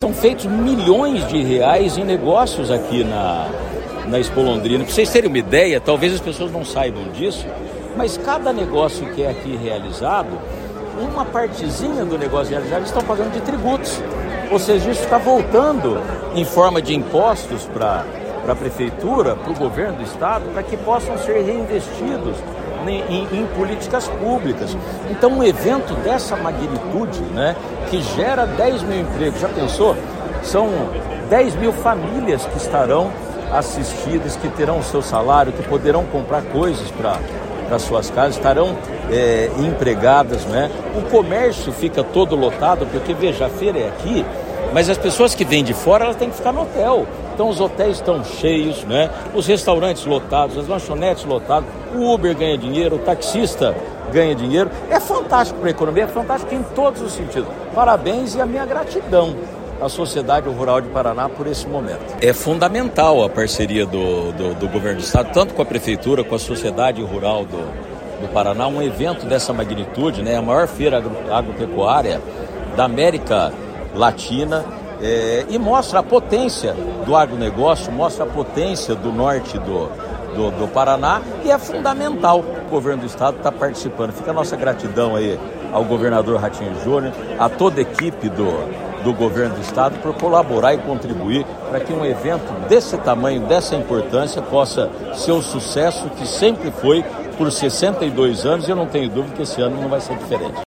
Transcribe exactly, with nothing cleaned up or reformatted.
são feitos milhões de reais em negócios aqui na, na Expo Londrina. Para vocês terem uma ideia, talvez as pessoas não saibam disso, mas cada negócio que é aqui realizado, uma partezinha do negócio realizado eles estão pagando de tributos. Ou seja, isso está voltando em forma de impostos para a prefeitura, para o governo do estado, para que possam ser reinvestidos em, em, em políticas públicas. Então, um evento dessa magnitude, né, que gera dez mil empregos, já pensou? São dez mil famílias que estarão assistidas, que terão o seu salário, que poderão comprar coisas para para suas casas, estarão é, empregadas, né? O comércio fica todo lotado, porque, veja, a feira é aqui, mas as pessoas que vêm de fora, elas têm que ficar no hotel. Então os hotéis estão cheios, né? Os restaurantes lotados, as lanchonetes lotadas, o Uber ganha dinheiro, o taxista ganha dinheiro. É fantástico para a economia, é fantástico em todos os sentidos. Parabéns e a minha gratidão à Sociedade Rural de Paraná por esse momento. É fundamental a parceria do, do, do governo do estado, tanto com a prefeitura, com a Sociedade Rural do, do Paraná, um evento dessa magnitude, né? A maior feira agro, agropecuária da América Latina, é, e mostra a potência do agronegócio, mostra a potência do norte do, do, do Paraná, e é fundamental o governo do estado estar participando. Fica a nossa gratidão aí ao governador Ratinho Júnior, a toda a equipe do do governo do estado por colaborar e contribuir para que um evento desse tamanho, dessa importância, possa ser o sucesso que sempre foi por sessenta e dois anos, e eu não tenho dúvida que esse ano não vai ser diferente.